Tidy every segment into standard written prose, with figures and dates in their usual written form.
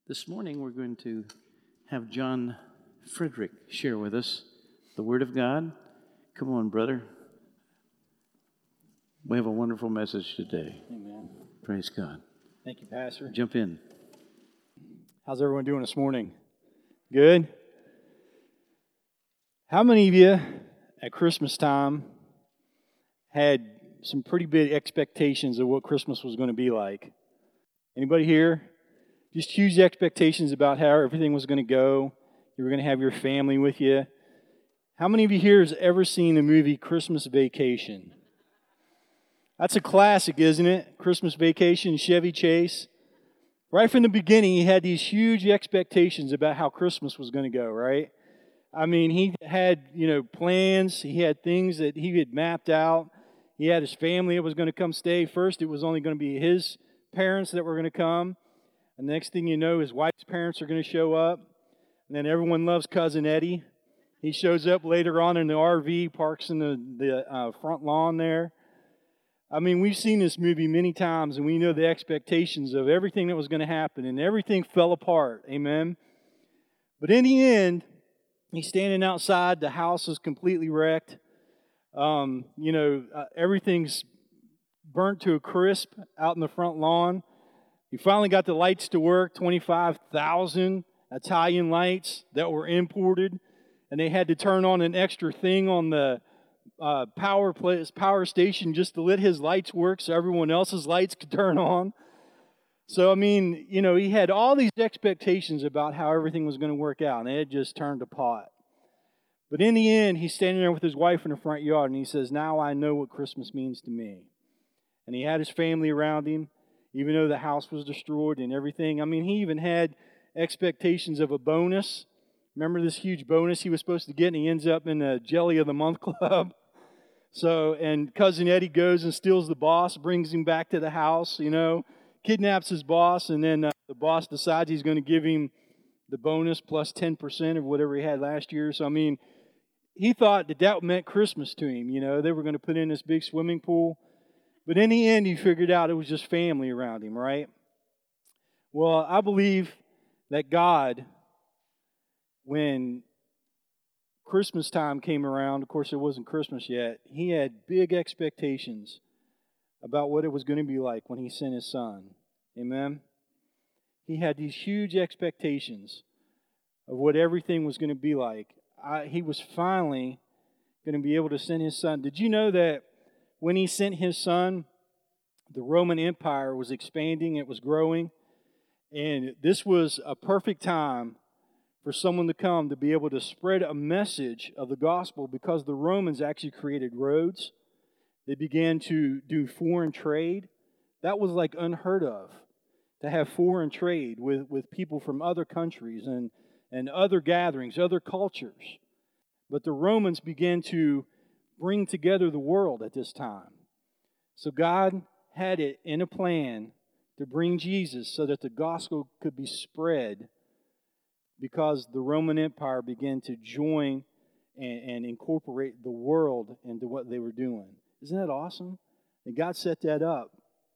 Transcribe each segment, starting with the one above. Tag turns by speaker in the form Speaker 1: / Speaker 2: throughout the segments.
Speaker 1: This morning we're going to have John Frederick share with us the Word of God. Come on, brother. We have a wonderful message today.
Speaker 2: Amen.
Speaker 1: Praise God.
Speaker 2: Thank you, Pastor.
Speaker 1: Jump in.
Speaker 2: How's everyone doing this morning? Good? How many of you at Christmas time had some pretty big expectations of what Christmas was going to be like? Anybody here? Just huge expectations about how everything was going to go. You were going to have your family with you. How many of you here has ever seen the movie Christmas Vacation? That's a classic, isn't it? Christmas Vacation, Chevy Chase. Right from the beginning, he had these huge expectations about how Christmas was going to go, right? I mean, he had, plans. He had things that he had mapped out. He had his family that was going to come stay. First, it was only going to be his parents that were going to come. And the next thing you know, his wife's parents are going to show up. And then everyone loves Cousin Eddie. He shows up later on in the RV, parks in the front lawn there. I mean, we've seen this movie many times, and we know the expectations of everything that was going to happen, and everything fell apart. Amen? But in the end, he's standing outside. The house is completely wrecked. Everything's burnt to a crisp out in the front lawn. He finally got the lights to work, 25,000 Italian lights that were imported, and they had to turn on an extra thing on the power station just to let his lights work so everyone else's lights could turn on. So, he had all these expectations about how everything was going to work out, and it had just turned to pot. But in the end, he's standing there with his wife in the front yard, and he says, "Now I know what Christmas means to me." And he had his family around him, even though the house was destroyed and everything. He even had expectations of a bonus. Remember this huge bonus he was supposed to get, and he ends up in the Jelly of the Month Club. And Cousin Eddie goes and steals the boss, brings him back to the house, kidnaps his boss, and then the boss decides he's going to give him the bonus plus 10% of whatever he had last year. So, he thought that meant Christmas to him. They were going to put in this big swimming pool. But in the end, he figured out it was just family around him, right? Well, I believe that God, when Christmas time came around, of course it wasn't Christmas yet, he had big expectations about what it was going to be like when he sent his son. Amen? He had these huge expectations of what everything was going to be like. He was finally going to be able to send his son. Did you know that when he sent his son, the Roman Empire was expanding, it was growing, and this was a perfect time for someone to come to be able to spread a message of the gospel, because the Romans actually created roads. They began to do foreign trade. That was like unheard of, to have foreign trade with people from other countries and other gatherings, other cultures. But the Romans began to bring together the world at this time. So God had it in a plan to bring Jesus so that the gospel could be spread, because the Roman Empire began to join and incorporate the world into what they were doing. Isn't that awesome? And God set that up.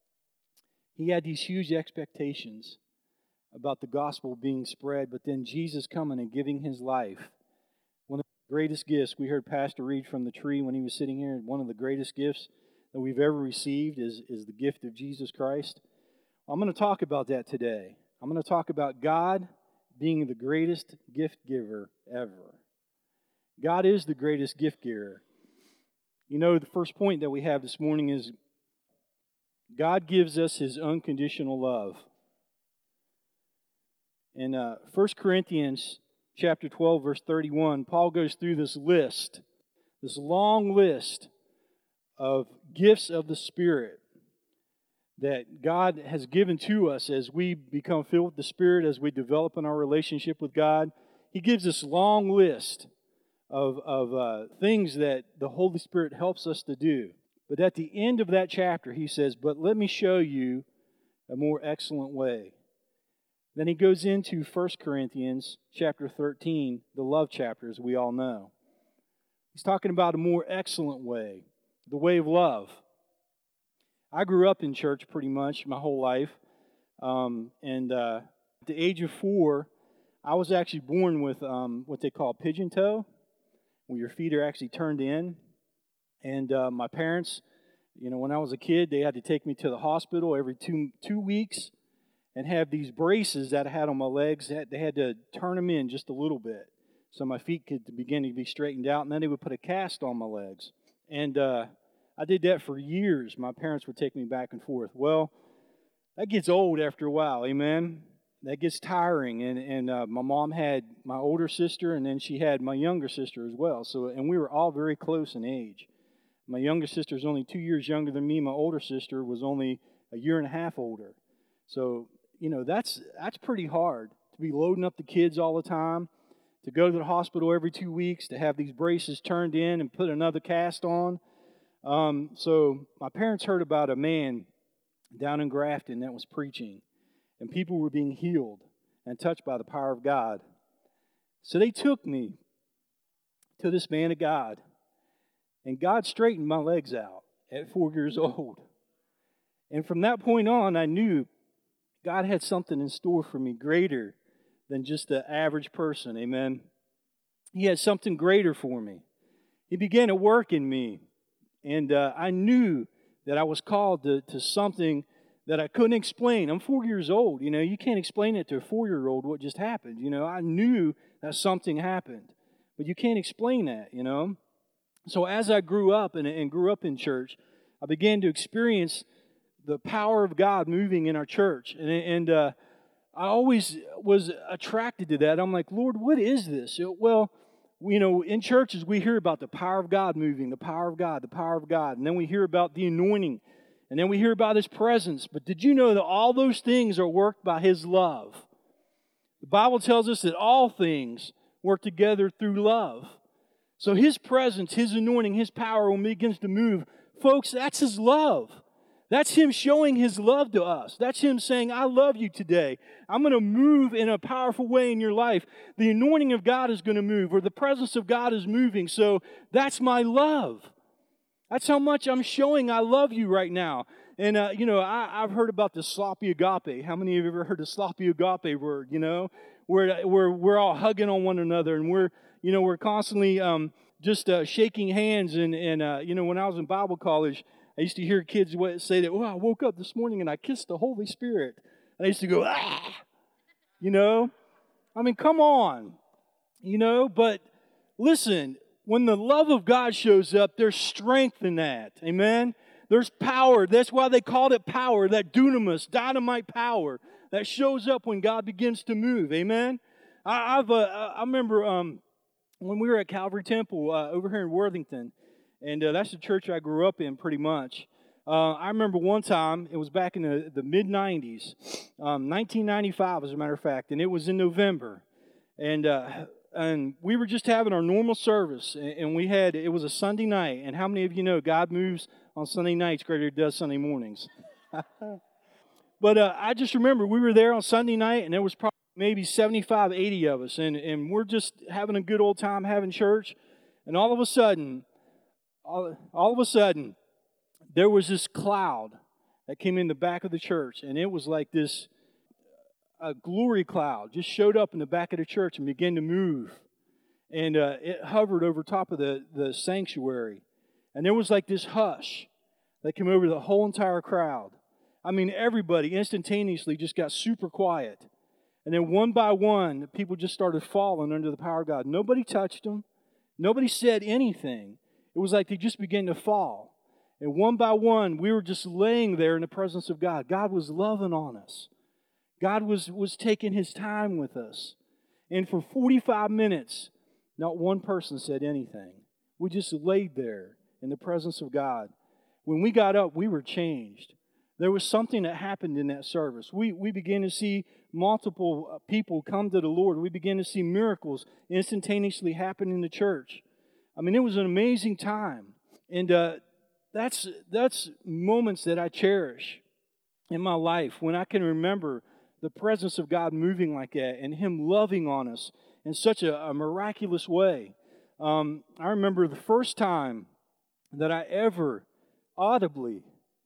Speaker 2: He had these huge expectations about the gospel being spread, but then Jesus coming and giving his life. One of the greatest gifts, we heard Pastor read from the tree when he was sitting here, one of the greatest gifts that we've ever received is the gift of Jesus Christ. I'm going to talk about that today. I'm going to talk about God being the greatest gift giver ever. God is the greatest gift giver. The first point that we have this morning is God gives us his unconditional love. In 1 Corinthians chapter 12, verse 31, Paul goes through this long list of gifts of the Spirit that God has given to us as we become filled with the Spirit, as we develop in our relationship with God. He gives this long list of things that the Holy Spirit helps us to do. But at the end of that chapter, he says, "But let me show you a more excellent way." Then he goes into 1 Corinthians chapter 13, the love chapter, as we all know. He's talking about a more excellent way, the way of love. I grew up in church pretty much my whole life. And At the age of 4, I was actually born with what they call pigeon toe, where your feet are actually turned in. And my parents, when I was a kid, they had to take me to the hospital every two weeks and have these braces that I had on my legs. They had to turn them in just a little bit so my feet could begin to be straightened out, and then they would put a cast on my legs. And I did that for years. My parents would take me back and forth. Well, that gets old after a while, amen? That gets tiring. And my mom had my older sister, and then she had my younger sister as well. And we were all very close in age. My younger sister is only 2 years younger than me. My older sister was only a year and a half older. So, that's pretty hard to be loading up the kids all the time, to go to the hospital every 2 weeks, to have these braces turned in and put another cast on. So my parents heard about a man down in Grafton that was preaching, and people were being healed and touched by the power of God. So they took me to this man of God, and God straightened my legs out at 4 years old. And from that point on, I knew God had something in store for me greater than just the average person, amen? He had something greater for me. He began to work in me, and I knew that I was called to something that I couldn't explain. I'm 4 years old. You can't explain it to a 4-year-old what just happened. I knew that something happened, but you can't explain that, So as I grew up and grew up in church, I began to experience the power of God moving in our church. And I always was attracted to that. I'm like, Lord, what is this? Well, in churches, we hear about the power of God moving, the power of God, the power of God. And then we hear about the anointing. And then we hear about His presence. But did you know that all those things are worked by His love? The Bible tells us that all things work together through love. So His presence, His anointing, His power, when He begins to move, folks, that's His love. That's Him showing His love to us. That's Him saying, I love you today. I'm going to move in a powerful way in your life. The anointing of God is going to move, or the presence of God is moving. So that's my love. That's how much I'm showing I love you right now. And, I've heard about the sloppy agape. How many of you have ever heard the sloppy agape word, where we're all hugging on one another, and we're constantly just shaking hands. And when I was in Bible college, I used to hear kids say that, I woke up this morning and I kissed the Holy Spirit. And I used to go, I mean, come on, but listen, when the love of God shows up, there's strength in that, amen? There's power. That's why they called it power, that dunamis, dynamite power that shows up when God begins to move, amen? I remember when we were at Calvary Temple over here in Worthington, and that's the church I grew up in pretty much. I remember one time, it was back in the mid-'90s, 1995 as a matter of fact, and it was in November. And we were just having our normal service, and it was a Sunday night. And how many of you know God moves on Sunday nights greater than He does Sunday mornings? But I just remember we were there on Sunday night, and there was probably maybe 75, 80 of us, and we're just having a good old time having church. And all of a sudden, there was this cloud that came in the back of the church, and it was like a glory cloud just showed up in the back of the church and began to move, and it hovered over top of the sanctuary, and there was like this hush that came over the whole entire crowd. I mean, everybody instantaneously just got super quiet, and then one by one, people just started falling under the power of God. Nobody touched them. Nobody said anything. It was like they just began to fall. And one by one, we were just laying there in the presence of God. God was loving on us. God was taking His time with us. And for 45 minutes, not one person said anything. We just laid there in the presence of God. When we got up, we were changed. There was something that happened in that service. We began to see multiple people come to the Lord. We began to see miracles instantaneously happen in the church. I mean, it was an amazing time. And that's moments that I cherish in my life, when I can remember the presence of God moving like that and Him loving on us in such a miraculous way. I remember the first time that I ever audibly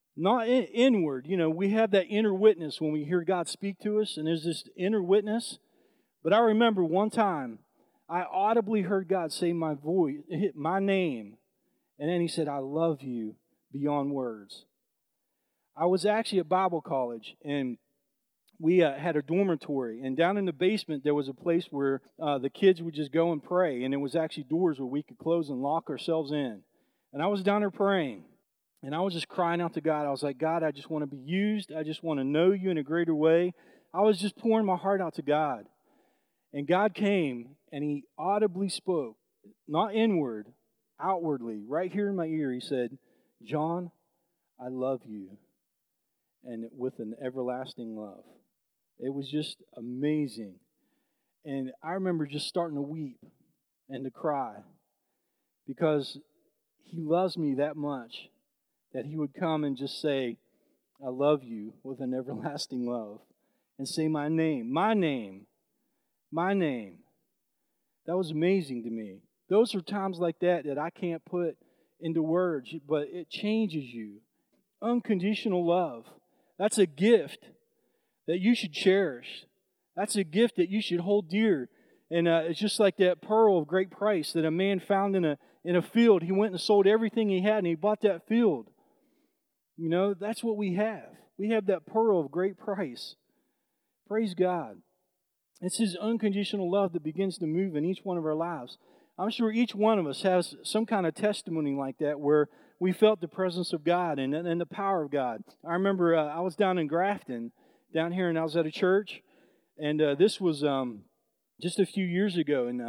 Speaker 2: Not inward. We have that inner witness when we hear God speak to us, and there's this inner witness. But I remember one time, I audibly heard God say my voice, hit my name, and then He said, "I love you beyond words." I was actually at Bible college, and we had a dormitory, and down in the basement there was a place where the kids would just go and pray, and there was actually doors where we could close and lock ourselves in. And I was down there praying, and I was just crying out to God. I was like, "God, I just want to be used. I just want to know you in a greater way." I was just pouring my heart out to God. And God came, and He audibly spoke, not inward, outwardly, right here in my ear. He said, "John, I love you, and with an everlasting love." It was just amazing. And I remember just starting to weep and to cry because He loves me that much that He would come and just say, "I love you with an everlasting love," and say my name, my name, my name. That was amazing to me. Those are times like that I can't put into words, but it changes you. Unconditional love. That's a gift that you should cherish. That's a gift that you should hold dear. And it's just like that pearl of great price that a man found in a field. He went and sold everything he had, and he bought that field. That's what we have. We have that pearl of great price. Praise God. It's His unconditional love that begins to move in each one of our lives. I'm sure each one of us has some kind of testimony like that where we felt the presence of God and the power of God. I remember I was down in Grafton, down here, and I was at a church, and this was just a few years ago in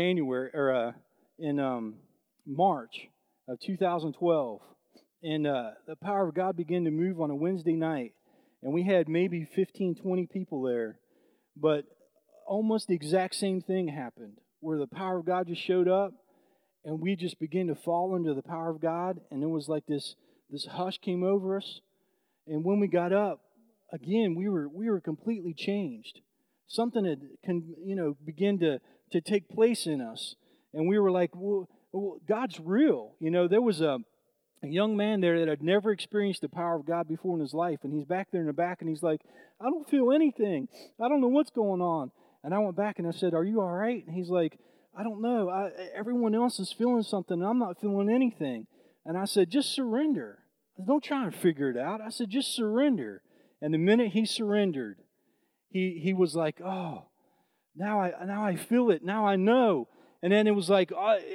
Speaker 2: March of 2012, and the power of God began to move on a Wednesday night, and we had maybe 15, 20 people there, but almost the exact same thing happened, where the power of God just showed up, and we just began to fall under the power of God, and it was like this hush came over us, and when we got up, again, we were completely changed. Something had began to take place in us, and we were like, well, God's real. There was a young man there that had never experienced the power of God before in his life, and he's back there in the back, and he's like, "I don't feel anything. I don't know what's going on." And I went back and I said, "Are you all right?" And he's like, "I don't know. Everyone else is feeling something, and I'm not feeling anything." And I said, "Just surrender. Don't try and figure it out." I said, "Just surrender." And the minute he surrendered, he was like, "Oh, now I feel it. Now I know." And then it was like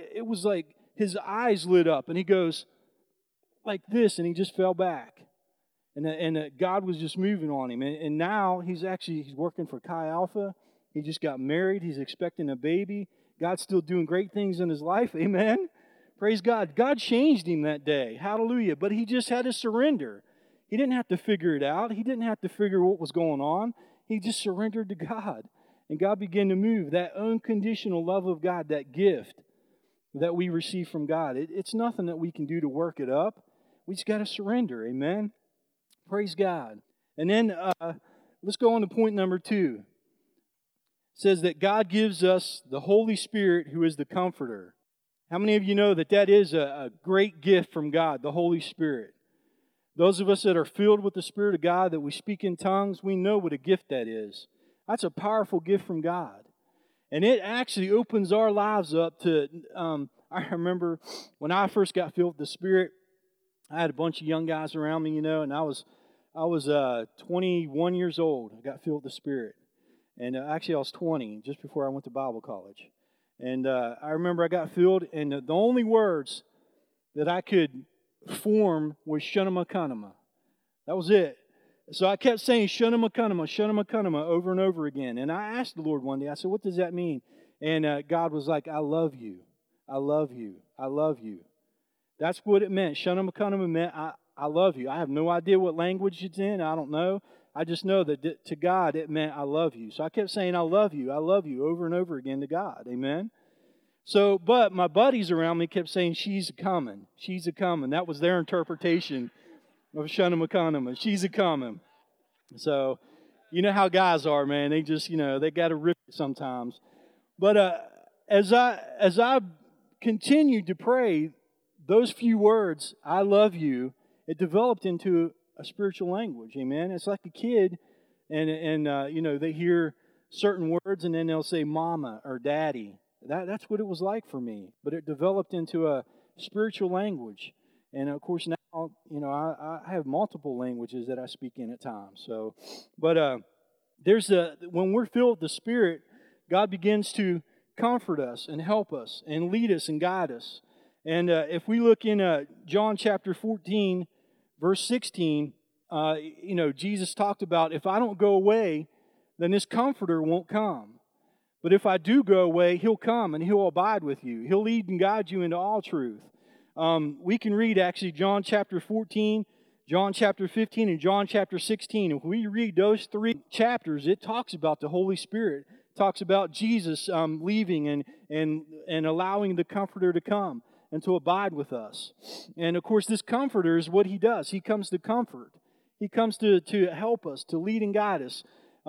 Speaker 2: his eyes lit up, and he goes like this, and he just fell back. And God was just moving on him. And now he's working for Chi Alpha. He just got married. He's expecting a baby. God's still doing great things in his life. Amen. Praise God. God changed him that day. Hallelujah. But he just had to surrender. He didn't have to figure it out. He didn't have to figure what was going on. He just surrendered to God. And God began to move. That unconditional love of God, that gift that we receive from God. It's nothing that we can do to work it up. We just got to surrender. Amen. Praise God. And then let's go on to point number 2. It says that God gives us the Holy Spirit, who is the Comforter. How many of you know that is a great gift from God, the Holy Spirit? Those of us that are filled with the Spirit of God, that we speak in tongues, we know what a gift that is. That's a powerful gift from God. And it actually opens our lives up to, I remember when I first got filled with the Spirit, I had a bunch of young guys around me, and I was 21 years old. I got filled with the Spirit. And actually, I was 20, just before I went to Bible college. And I remember I got filled, and the only words that I could form was Shunama Kanama. That was it. So I kept saying Shunama Kanama over and over again. And I asked the Lord one day, I said, "What does that mean?" And God was like, "I love you. I love you. I love you." That's what it meant. Shunama Kanama meant I love you. I have no idea what language it's in. I don't know. I just know that to God it meant I love you. So I kept saying I love you over and over again to God. Amen. So, but my buddies around me kept saying she's a coming. She's a coming. That was their interpretation of Shunama Kanama. She's a coming. So, you know how guys are, man. They just, they got to rip it sometimes. But as I continued to pray, those few words, I love you, it developed into a spiritual language. Amen. It's like a kid, and they hear certain words, and then they'll say "mama" or "daddy." That's what it was like for me. But it developed into a spiritual language, and of course now, I have multiple languages that I speak in at times. So, but when we're filled with the Spirit, God begins to comfort us and help us and lead us and guide us. And if we look in John chapter 14, verse 16, Jesus talked about, if I don't go away, then this Comforter won't come. But if I do go away, He'll come and He'll abide with you. He'll lead and guide you into all truth. We can read actually John chapter 14, John chapter 15, and John chapter 16. If we read those three chapters, it talks about the Holy Spirit. It talks about Jesus leaving and allowing the Comforter to come and to abide with us. And of course, this Comforter is what He does. He comes to comfort. He comes to help us, to lead and guide us.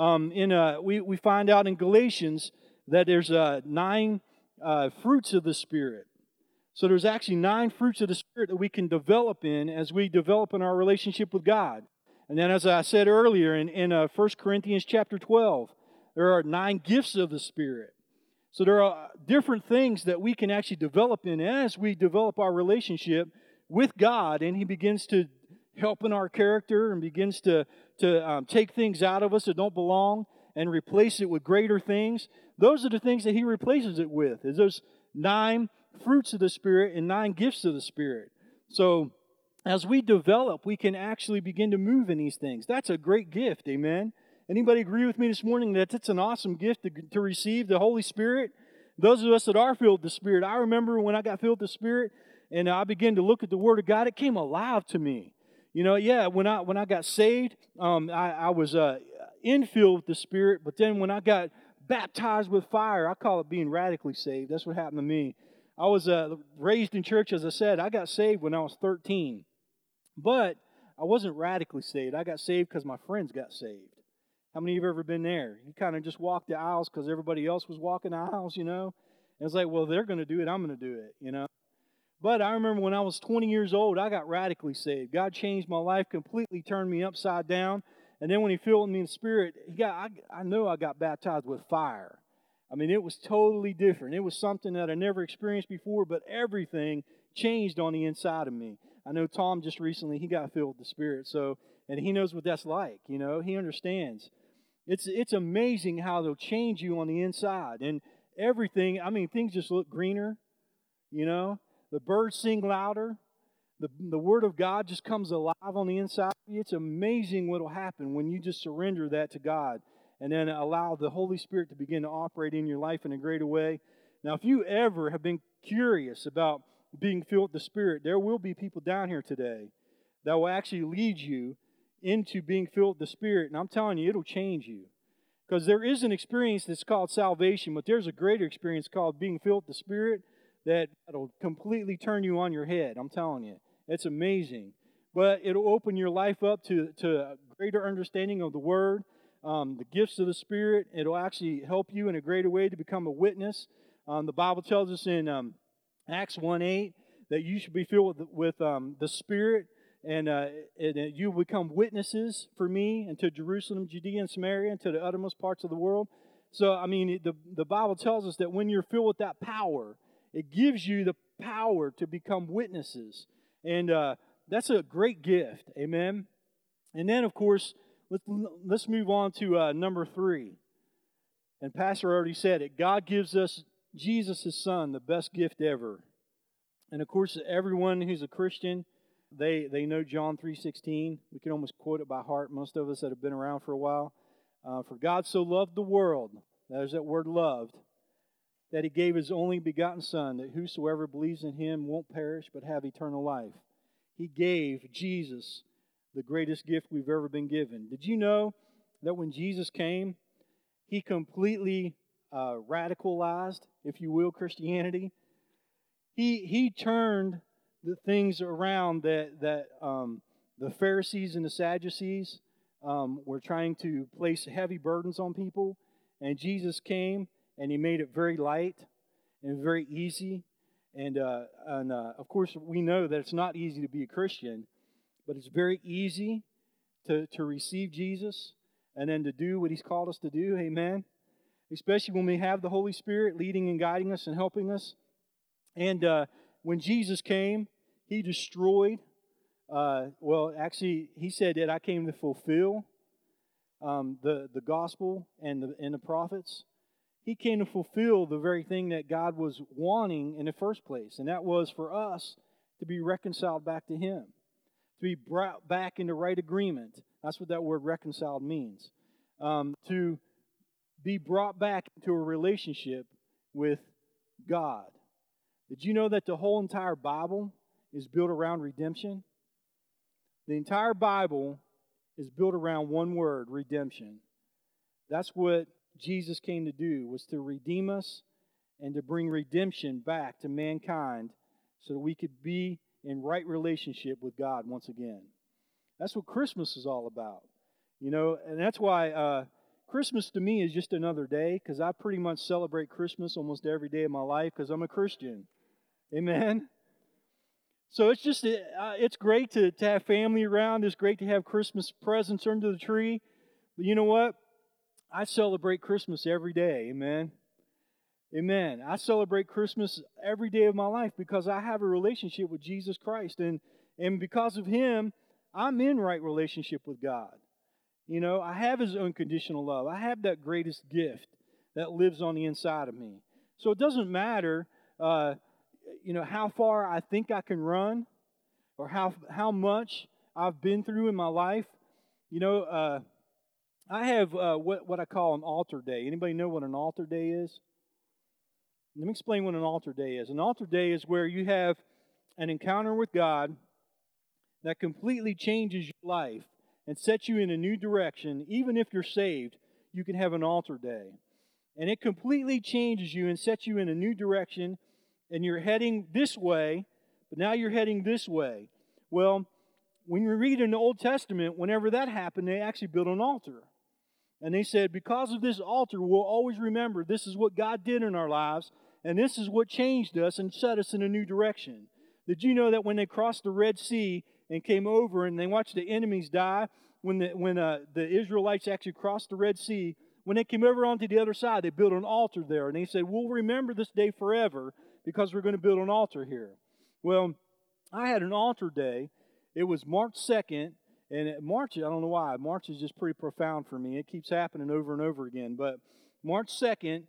Speaker 2: We find out in Galatians that there's 9 fruits of the Spirit. So there's actually 9 fruits of the Spirit that we can develop in as we develop in our relationship with God. And then, as I said earlier, in 1 Corinthians chapter 12, there are 9 gifts of the Spirit. So there are different things that we can actually develop in as we develop our relationship with God, and He begins to help in our character and begins to take things out of us that don't belong and replace it with greater things. Those are the things that He replaces it with, is those 9 fruits of the Spirit and 9 gifts of the Spirit. So as we develop, we can actually begin to move in these things. That's a great gift, amen? Anybody agree with me this morning that it's an awesome gift to receive the Holy Spirit? Those of us that are filled with the Spirit, I remember when I got filled with the Spirit and I began to look at the Word of God, it came alive to me. When I got saved, I was infilled with the Spirit, but then when I got baptized with fire, I call it being radically saved. That's what happened to me. I was raised in church, as I said. I got saved when I was 13, but I wasn't radically saved. I got saved because my friends got saved. How many of you have ever been there? You kind of just walked the aisles because everybody else was walking the aisles, And it's like, well, they're going to do it, I'm going to do it, But I remember when I was 20 years old, I got radically saved. God changed my life, completely turned me upside down. And then when He filled me in the Spirit, I know I got baptized with fire. I mean, it was totally different. It was something that I never experienced before, but everything changed on the inside of me. I know Tom just recently, he got filled with the Spirit, and he knows what that's like, He understands. It's amazing how they'll change you on the inside. And everything, things just look greener, The birds sing louder. The Word of God just comes alive on the inside of you. It's amazing what will happen when you just surrender that to God and then allow the Holy Spirit to begin to operate in your life in a greater way. Now, if you ever have been curious about being filled with the Spirit, there will be people down here today that will actually lead you into being filled with the Spirit. And I'm telling you, it'll change you. Because there is an experience that's called salvation, but there's a greater experience called being filled with the Spirit that'll completely turn you on your head. I'm telling you. It's amazing. But it'll open your life up to a greater understanding of the Word, the gifts of the Spirit. It'll actually help you in a greater way to become a witness. The Bible tells us in Acts 1:8 that you should be filled with the Spirit, and you will become witnesses for me and to Jerusalem, Judea, and Samaria, and to the uttermost parts of the world. So, the Bible tells us that when you're filled with that power, it gives you the power to become witnesses. And that's a great gift. Amen. And then, of course, let's move on to number 3. And Pastor already said it. God gives us Jesus, His Son, the best gift ever. And, of course, everyone who's a Christian, they know John 3:16. We can almost quote it by heart, most of us that have been around for a while. For God so loved the world, there's that word loved, that He gave His only begotten Son, that whosoever believes in Him won't perish but have eternal life. He gave Jesus the greatest gift we've ever been given. Did you know that when Jesus came, He completely radicalized, if you will, Christianity? He turned the things around that the Pharisees and the Sadducees were trying to place heavy burdens on people, and Jesus came and He made it very light and very easy. And of course, we know that it's not easy to be a Christian, but it's very easy to receive Jesus and then to do what He's called us to do. Amen. Especially when we have the Holy Spirit leading and guiding us and helping us. And when Jesus came, He destroyed. He said that I came to fulfill the gospel and the prophets. He came to fulfill the very thing that God was wanting in the first place, and that was for us to be reconciled back to Him, to be brought back into right agreement. That's what that word reconciled means. To be brought back into a relationship with God. Did you know that the whole entire Bible is built around redemption? The entire Bible is built around one word, redemption. That's what Jesus came to do, was to redeem us and to bring redemption back to mankind so that we could be in right relationship with God once again. That's what Christmas is all about. You know, and that's why Christmas to me is just another day, because I pretty much celebrate Christmas almost every day of my life because I'm a Christian. Amen? So it's just, it's great to have family around. It's great to have Christmas presents under the tree. But you know what? I celebrate Christmas every day. Amen? Amen. I celebrate Christmas every day of my life because I have a relationship with Jesus Christ. And because of Him, I'm in right relationship with God. You know, I have His unconditional love. I have that greatest gift that lives on the inside of me. So it doesn't matter, how far I think I can run or how much I've been through in my life. You know, I have what I call an altar day. Anybody know what an altar day is? Let me explain what an altar day is. An altar day is where you have an encounter with God that completely changes your life and sets you in a new direction. Even if you're saved, you can have an altar day. And it completely changes you and sets you in a new direction, and you're heading this way, but now you're heading this way. Well, when you read in the Old Testament, whenever that happened, they actually built an altar. And they said, because of this altar, we'll always remember this is what God did in our lives, and this is what changed us and set us in a new direction. Did you know that when they crossed the Red Sea and came over and they watched the enemies die, when the Israelites actually crossed the Red Sea, when they came over onto the other side, they built an altar there. And they said, we'll remember this day forever because we're going to build an altar here. Well, I had an altar day. It was March 2nd. And March, I don't know why. March is just pretty profound for me. It keeps happening over and over again. But March 2nd,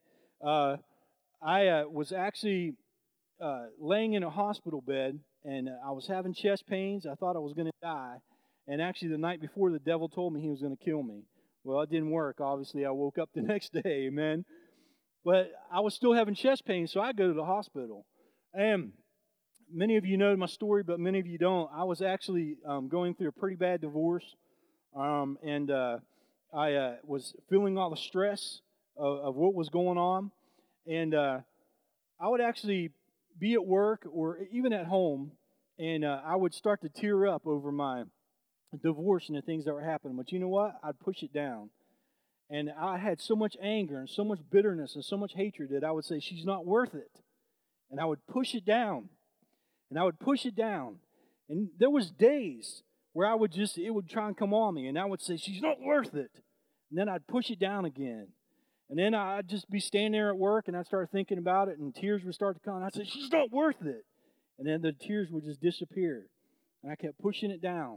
Speaker 2: I was actually laying in a hospital bed, and I was having chest pains. I thought I was going to die. And actually, the night before, the devil told me he was going to kill me. Well, it didn't work. Obviously, I woke up the next day, amen. But I was still having chest pains, so I go to the hospital. And many of you know my story, but many of you don't. I was actually going through a pretty bad divorce, and I was feeling all the stress of what was going on. And I would actually be at work or even at home, and I would start to tear up over my divorce and the things that were happening. But you know what? I'd push it down. And I had so much anger and so much bitterness and so much hatred that I would say, she's not worth it. And I would push it down. And I would push it down. And there was days where it would try and come on me. And I would say, she's not worth it. And then I'd push it down again. And then I'd just be standing there at work and I'd start thinking about it and tears would start to come. And I'd say, she's not worth it. And then the tears would just disappear. And I kept pushing it down.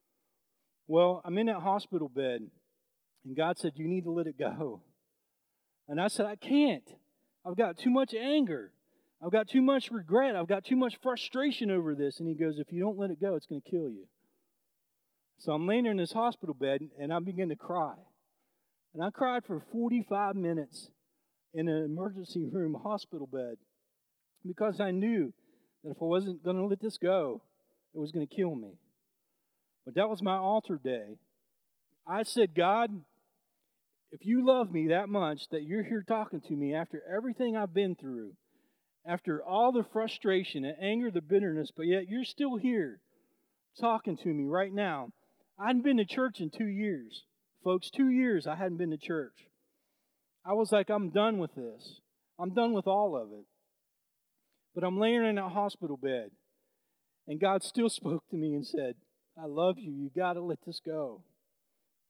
Speaker 2: Well, I'm in that hospital bed. And God said, you need to let it go. And I said, I can't. I've got too much anger. I've got too much regret. I've got too much frustration over this. And He goes, if you don't let it go, it's going to kill you. So I'm laying there in this hospital bed, and I begin to cry. And I cried for 45 minutes in an emergency room hospital bed because I knew that if I wasn't going to let this go, it was going to kill me. But that was my altar day. I said, God, if you love me that much that you're here talking to me after everything I've been through, after all the frustration, the anger, the bitterness, but yet you're still here talking to me right now. I hadn't been to church in 2 years. Folks, 2 years I hadn't been to church. I was like, I'm done with this. I'm done with all of it. But I'm laying in a hospital bed, and God still spoke to me and said, I love you. You got to let this go.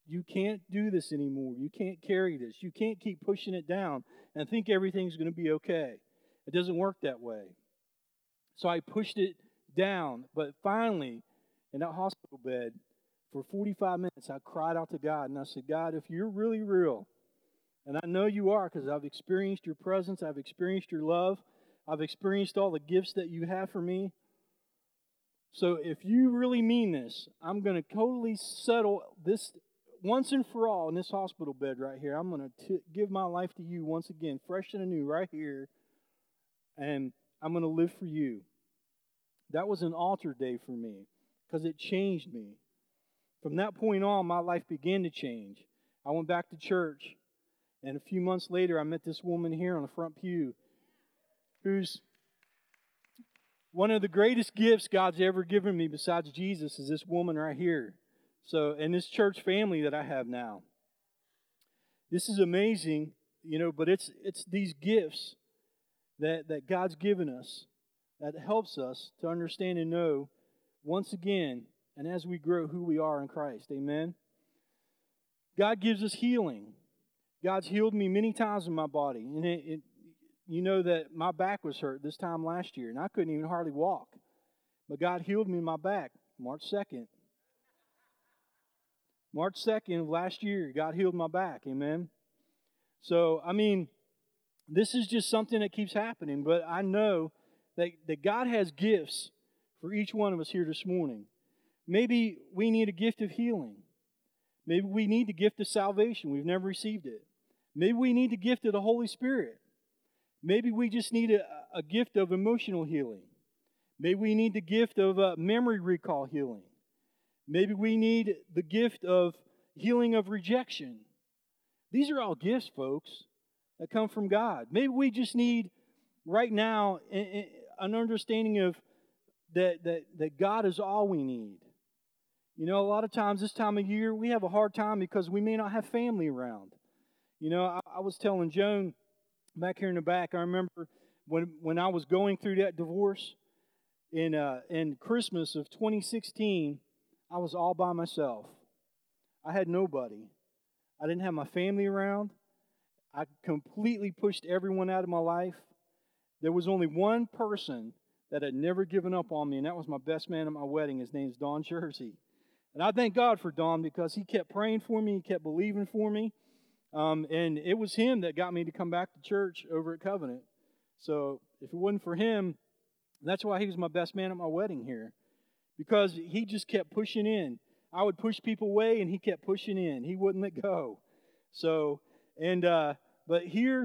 Speaker 2: You can't do this anymore. You can't carry this. You can't keep pushing it down and think everything's going to be okay. It doesn't work that way. So I pushed it down. But finally, in that hospital bed, for 45 minutes, I cried out to God. And I said, God, if you're really real, and I know you are because I've experienced your presence, I've experienced your love, I've experienced all the gifts that you have for me. So if you really mean this, I'm going to totally settle this once and for all in this hospital bed right here. I'm going to give my life to you once again, fresh and anew, right here. And I'm going to live for you. That was an altar day for me because it changed me. From that point on, my life began to change. I went back to church. And a few months later, I met this woman here on the front pew who's one of the greatest gifts God's ever given me besides Jesus is this woman right here. So, and this church family that I have now. This is amazing, but it's these gifts that God's given us that helps us to understand and know once again, and as we grow, who we are in Christ. Amen? God gives us healing. God's healed me many times in my body. And you know that my back was hurt this time last year, and I couldn't even hardly walk. But God healed me in my back March 2nd. March 2nd of last year, God healed my back. Amen? So, this is just something that keeps happening. But I know that God has gifts for each one of us here this morning. Maybe we need a gift of healing. Maybe we need the gift of salvation. We've never received it. Maybe we need the gift of the Holy Spirit. Maybe we just need a gift of emotional healing. Maybe we need the gift of memory recall healing. Maybe we need the gift of healing of rejection. These are all gifts, folks, that come from God. Maybe we just need, right now, an understanding of that God is all we need. A lot of times this time of year, we have a hard time because we may not have family around. I was telling Joan back here in the back, I remember when I was going through that divorce in Christmas of 2016, I was all by myself. I had nobody. I didn't have my family around. I completely pushed everyone out of my life. There was only one person that had never given up on me, and that was my best man at my wedding. His name's Don Jersey. And I thank God for Don because he kept praying for me. He kept believing for me. And it was him that got me to come back to church over at Covenant. So if it wasn't for him, that's why he was my best man at my wedding here. Because he just kept pushing in. I would push people away, and he kept pushing in. He wouldn't let go. So, but here,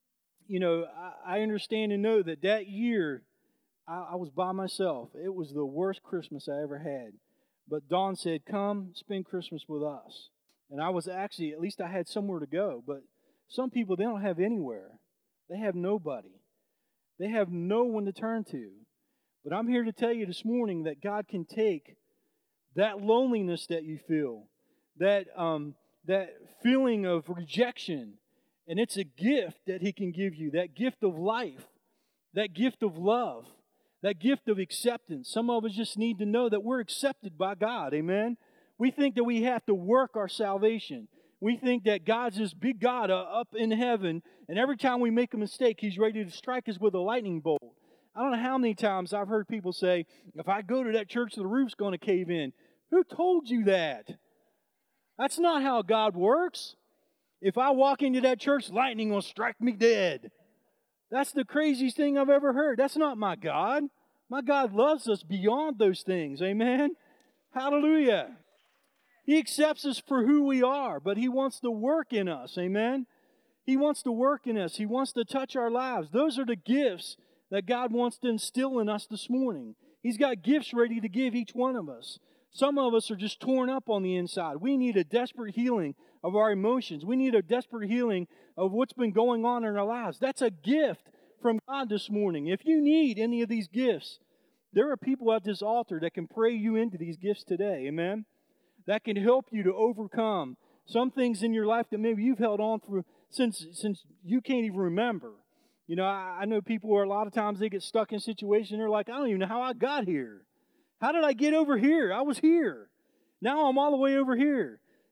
Speaker 2: I understand and know that year, I was by myself. It was the worst Christmas I ever had. But Dawn said, come spend Christmas with us. And I was actually, at least I had somewhere to go. But some people, they don't have anywhere. They have nobody. They have no one to turn to. But I'm here to tell you this morning that God can take that loneliness that you feel, that feeling of rejection, and it's a gift that He can give you, that gift of life, that gift of love, that gift of acceptance. Some of us just need to know that we're accepted by God, amen? We think that we have to work our salvation. We think that God's this big God up in heaven, and every time we make a mistake, He's ready to strike us with a lightning bolt. I don't know how many times I've heard people say, if I go to that church, the roof's going to cave in. Who told you that? That's not how God works. If I walk into that church, lightning will strike me dead. That's the craziest thing I've ever heard. That's not my God. My God loves us beyond those things. Amen? Hallelujah. He accepts us for who we are, but He wants to work in us. Amen? He wants to work in us. He wants to touch our lives. Those are the gifts that God wants to instill in us this morning. He's got gifts ready to give each one of us. Some of us are just torn up on the inside. We need a desperate healing of our emotions. We need a desperate healing of what's been going on in our lives. That's a gift from God this morning. If you need any of these gifts, there are people at this altar that can pray you into these gifts today. Amen? That can help you to overcome some things in your life that maybe you've held on for since you can't even remember. I know people where a lot of times they get stuck in situations, they're like, I don't even know how I got here. How did I get over here? I was here. Now I'm all the way over here.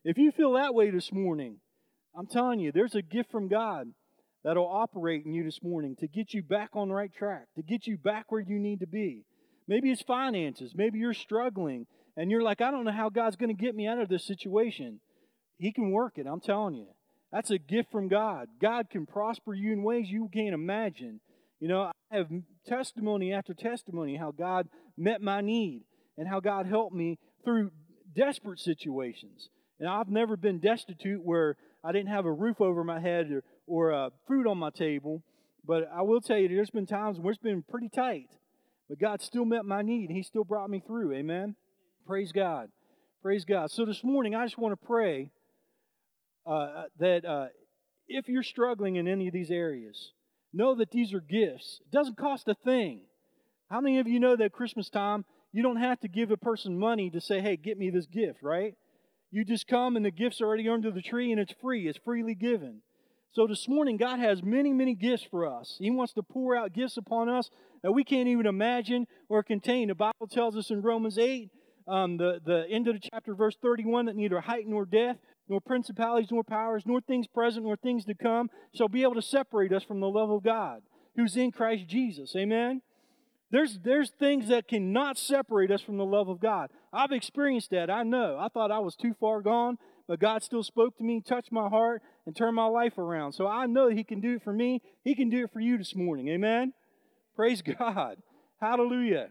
Speaker 2: If you feel that way this morning, I'm telling you, there's a gift from God that'll operate in you this morning to get you back on the right track, to get you back where you need to be. Maybe it's finances. Maybe you're struggling and you're like, I don't know how God's going to get me out of this situation. He can work it, I'm telling you. That's a gift from God. God can prosper you in ways you can't imagine. You know, I have testimony after testimony how God met my need and how God helped me through desperate situations. And I've never been destitute where I didn't have a roof over my head or food on my table. But I will tell you, there's been times where it's been pretty tight. But God still met my need. He still brought me through. Amen? Praise God. Praise God. So this morning, I just want to pray that if you're struggling in any of these areas, know that these are gifts. It doesn't cost a thing. How many of you know that at Christmas time, you don't have to give a person money to say, hey, get me this gift, right? You just come and the gift's already under the tree and it's free. It's freely given. So this morning, God has many, many gifts for us. He wants to pour out gifts upon us that we can't even imagine or contain. The Bible tells us in Romans 8, the end of the chapter, verse 31, that neither height nor depth, nor principalities, nor powers, nor things present, nor things to come shall be able to separate us from the love of God, who's in Christ Jesus. Amen? There's things that cannot separate us from the love of God. I've experienced that. I know. I thought I was too far gone, but God still spoke to me, touched my heart, and turned my life around. So I know He can do it for me. He can do it for you this morning. Amen? Praise God. Hallelujah.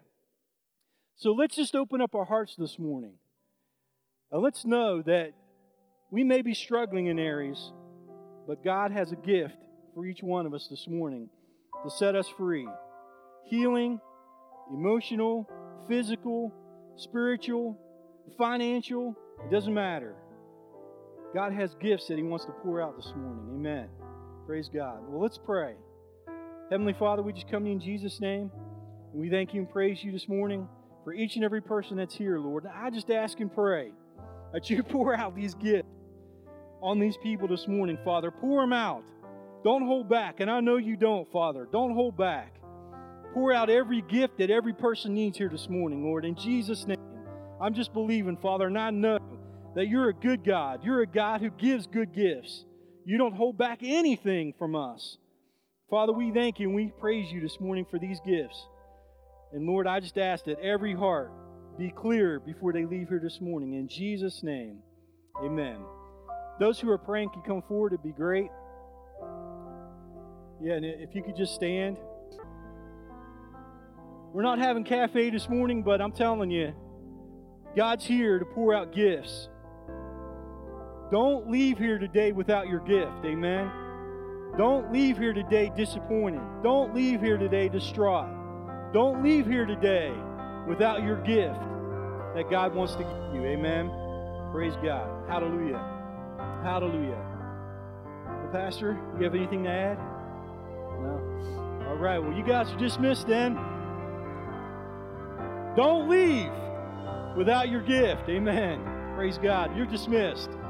Speaker 2: So let's just open up our hearts this morning. And let's know that we may be struggling in areas, but God has a gift for each one of us this morning to set us free. Healing, emotional, physical, spiritual, financial, it doesn't matter. God has gifts that He wants to pour out this morning. Amen. Praise God. Well, let's pray. Heavenly Father, we just come to You in Jesus' name, and we thank You and praise You this morning for each and every person that's here, Lord. I just ask and pray that You pour out these gifts on these people this morning, Father. Pour them out. Don't hold back. And I know You don't, Father. Don't hold back. Pour out every gift that every person needs here this morning, Lord. In Jesus' name, I'm just believing, Father, and I know that You're a good God. You're a God who gives good gifts. You don't hold back anything from us. Father, we thank You and we praise You this morning for these gifts. And Lord, I just ask that every heart be clear before they leave here this morning. In Jesus' name, amen. Those who are praying can come forward. It'd be great. Yeah, and if you could just stand. We're not having cafe this morning, but I'm telling you, God's here to pour out gifts. Don't leave here today without your gift. Amen. Don't leave here today disappointed. Don't leave here today distraught. Don't leave here today without your gift that God wants to give you. Amen. Praise God. Hallelujah. Hallelujah. Well, Pastor, you have anything to add? No? All right. Well, you guys are dismissed then. Don't leave without your gift. Amen. Praise God. You're dismissed.